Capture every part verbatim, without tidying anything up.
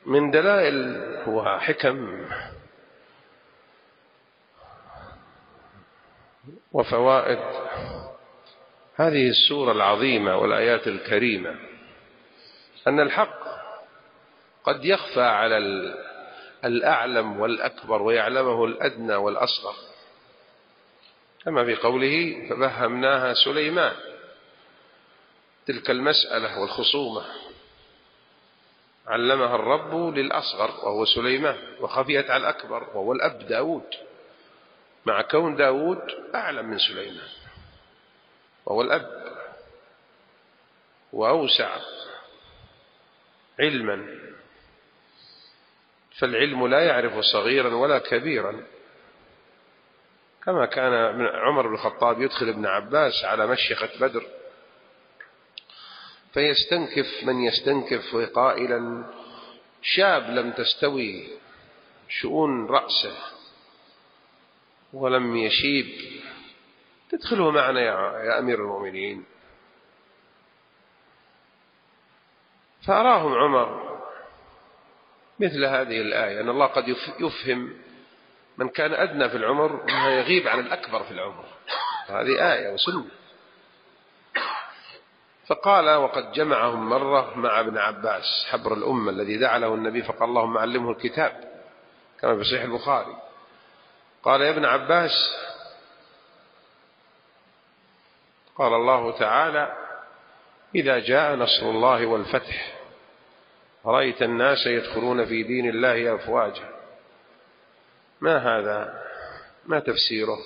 من دلائل وحكم وفوائد هذه السورة العظيمة والآيات الكريمة أن الحق قد يخفى على الأعلم والأكبر ويعلمه الأدنى والأصغر، كما في قوله ففهمناها سليمان. تلك المسألة والخصومة علمها الرب للأصغر وهو سليمان، وخفيت على الأكبر وهو الأب داود، مع كون داود أعلم من سليمان وهو الأب وأوسع علما، فالعلم لا يعرف صغيرا ولا كبيرا، كما كان عمر بن الخطاب يدخل ابن عباس على مشيخة بدر فيستنكف من يستنكف قائلا شاب لم تستوي شؤون رأسه ولم يشيب، تدخله معنا يا أمير المؤمنين. فأراهم عمر مثل هذه الآية أن الله قد يفهم من كان أدنى في العمر أنه يغيب عن الأكبر في العمر، هذه آية وسنة. فقال وقد جمعهم مرة مع ابن عباس حبر الأمة الذي دعا له النبي فقال اللهم علمه الكتاب، كما في صحيح البخاري. قال يا ابن عباس قال الله تعالى إذا جاء نصر الله والفتح رأيت الناس يدخلون في دين الله أفواجا، ما هذا؟ ما تفسيره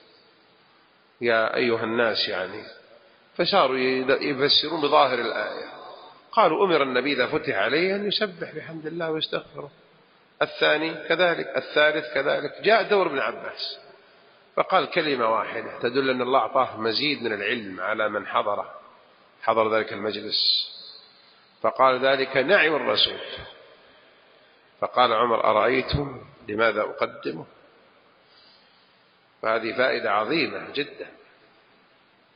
يا أيها الناس؟ يعني فصاروا يفسرون بظاهر الآية. قالوا أمر النبي إذا فتح عليه أن يسبح بحمد الله ويستغفره، الثاني كذلك، الثالث كذلك. جاء دور ابن عباس فقال كلمة واحدة تدل أن الله أعطاه مزيد من العلم على من حضره حضر ذلك المجلس، فقال ذلك نعم الرسول. فقال عمر أرأيتم لماذا أقدمه؟ فهذه فائدة عظيمة جدا.